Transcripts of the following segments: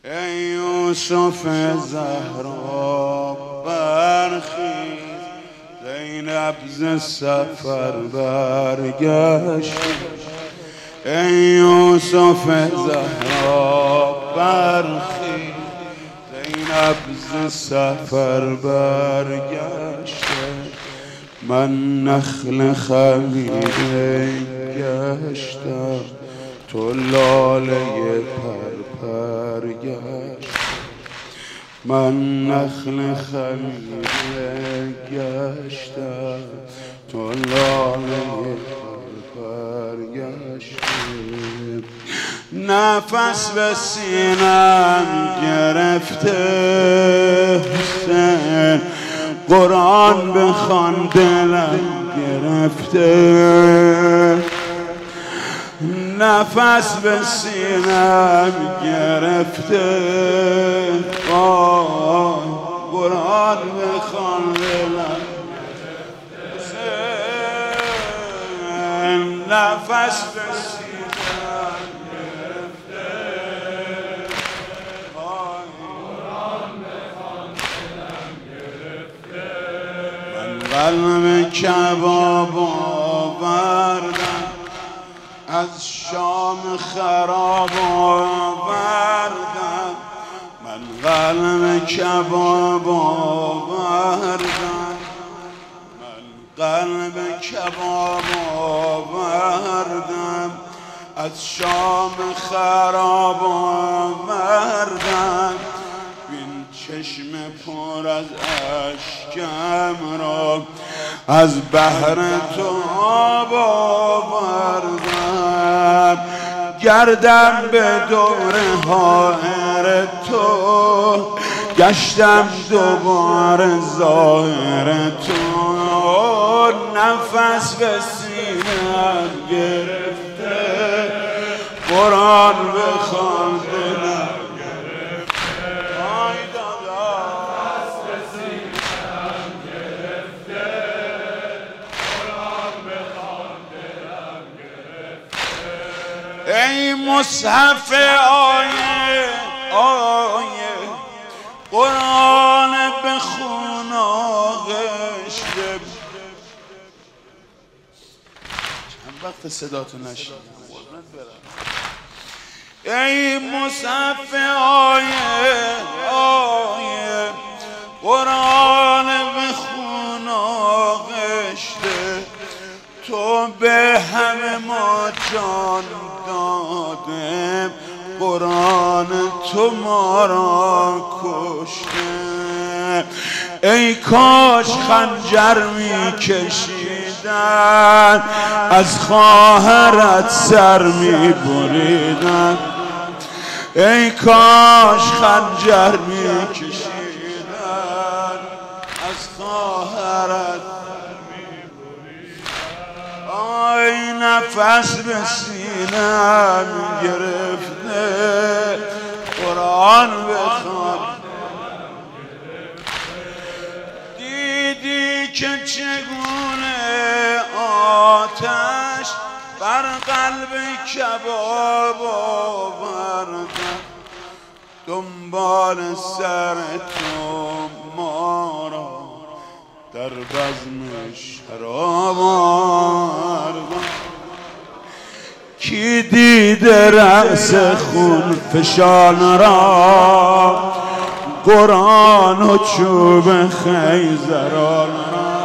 ای یوسف زهرا برخیز، زینب ز سفر برگشت. ای یوسف زهرا برخیز، زینب ز سفر برگشت. من نخل خمیده گشتم، تو لاله پرپر گشت. من نخل خمیده گشتم، تو لاله پرپر گشت. نفس به سینم گرفته حسین، قرآن بخوان دلم گرفته. نفس به سینم گرفته، قرآن بخوان دلم گرفته. نفس به سینم گرفته، قرآن بخوان دلم گرفته. من قلب کباب آوردم، از شام خراب آوردم. من قلب کباب آوردم، من قلب کباب آوردم. از شام خراب آوردم. بین چشم پر از اشکم را، از بحر تو آب آوردم. گردم به دور حائر تو، گشتم دوباره ظاهر تو. نفس به سینم گرفته، قرآن بخوان دلم گرفته. آی دادا نفس به سینم گرفته، قرآن بخوان دلم گرفته. ای مصحف آیه آیه، قرآن بخون آغشته. چند وقت صداتو نشنیدم. ای مصحف آیه آیه، قرآن بخون آغشته. تو به همه ما جان داده، قرآن تو ما را کشته. ای کاش خنجر می کشیدن، از خواهرت سر می بریدن. ای کاش خنجر می کشیدن، از خواهرت سر می بریدن. آی نفس به سینم گرفته، قرآن بخوان. دیدی که چگونه آتش بر قلب کباب آوردم. دنبال سر تو ما را در بزم شراب آوردم. کی دیده رأس خون فشان را، قرآن و چوب خیزران را.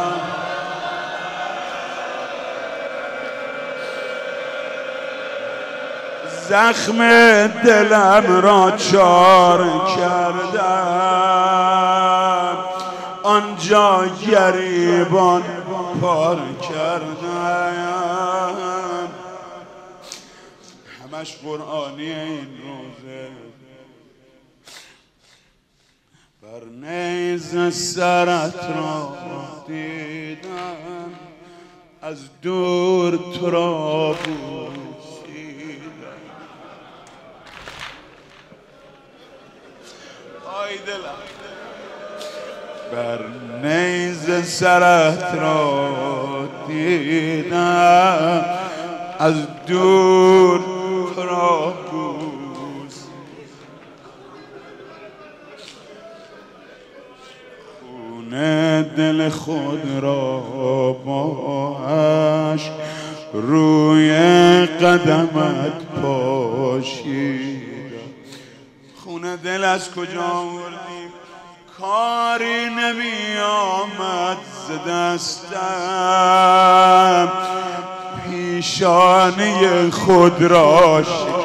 زخم دلم را چار کردم، آنجا گریبان پار کردم. همش قرآنی این روزه. بر نیز سرت را دیدم، از دور تو را بوسیدم. آی دلم بر نیز سرت را دیدم، از دور تو را بوسیدم. دل خود را با عشق روی قدمت پاشیدم. خون دل از کجا آوردیم؟ کاری نمی آمد ز دستم، پیشانه خود را